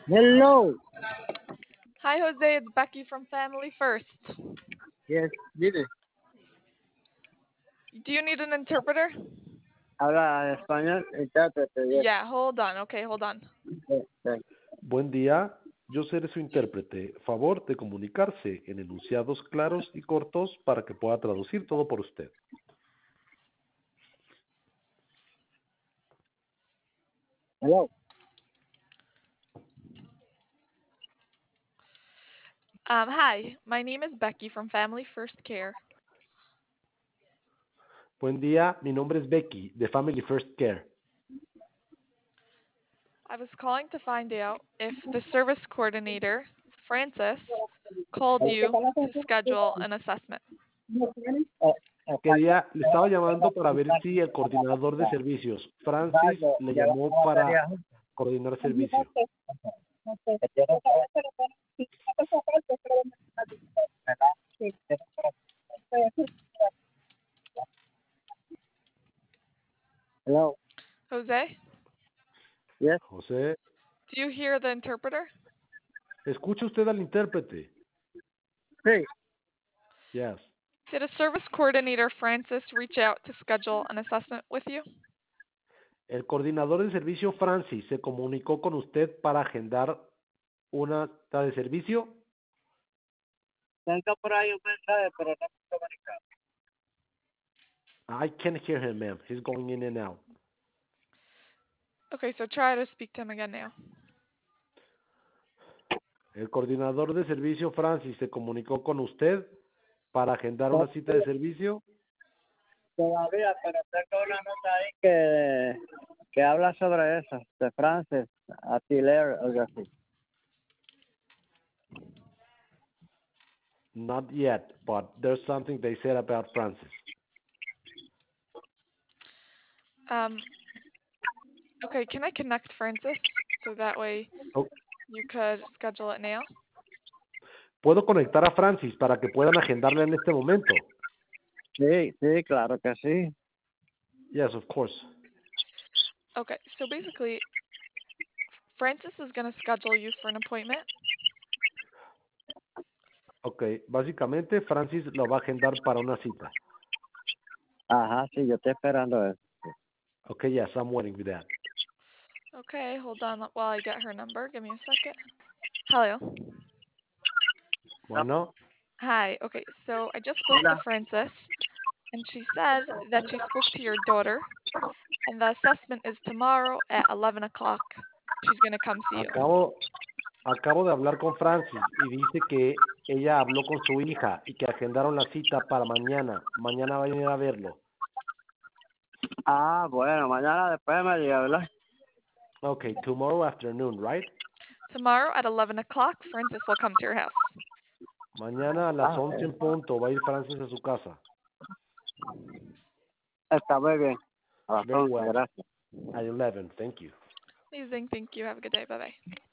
Hello. Hi, Jose. It's Becky from Family First. Yes, dime. Do you need an interpreter? Habla español, intérprete. Yes. Yeah, hold on. Okay, hold on. Thank Buen día, yo seré su intérprete. Favor de comunicarse en enunciados claros y cortos para que pueda traducir todo por usted. Hello. Hi, my name is Becky from Family First Care. Buen día, mi nombre es Becky, de Family First Care. I was calling to find out if the service coordinator, Francis, called you to schedule an assessment. Le estaba llamando para ver si el coordinador de servicios, Francis, le llamó para coordinar servicio. Hello. Jose, Yes. José, do you hear the interpreter? ¿escucha usted al intérprete? Sí. Yes. Did a service coordinator, Francis, reach out to schedule an assessment with you? El coordinador de servicio, Francis, se comunicó con usted para agendar una cita de servicio. Tengo por ahí un mensaje, pero no me comunica. I can't hear him, ma'am. He's going in and out. Okay, so try to speak to him again now. El coordinador de servicio, Francis, se comunicó con usted para agendar una cita de servicio. Todavía, pero tengo una nota ahí que habla sobre eso, de Francis, Attiler, algo así. Not yet, but there's something they said about Francis. Okay, can I connect Francis so that way Oh, you could schedule it now? ¿puedo conectar a Francis para que puedan agendarle en este momento? Sí, sí, claro que sí. Yes, of course. Okay, so basically, Francis is going to schedule you for an appointment. Okay, básicamente Francis lo va a agendar para una cita. Ajá, sí, yo estoy esperando eso. Okay, yes, I'm waiting for that. Okay, hold on while I get her number. Give me a second. Hello. Bueno, Hi. Okay, so I just spoke to Francis, and she said that she spoke to your daughter, and the assessment is tomorrow at 11 o'clock. She's going to come see you. acabo de hablar con Francis y dice que ella habló con su hija y que agendaron la cita para mañana. Mañana va a venir a verlo. Ah, bueno, mañana después me llega, ¿verdad? Okay, tomorrow afternoon, right? Tomorrow at 11 o'clock, Francis will come to your house. Mañana a las 11 en punto va a ir Francis a su casa. Está muy bien. Very Razón, well. gracias. At 11, thank you. Amazing. Thank you. Have a good day. Bye-bye.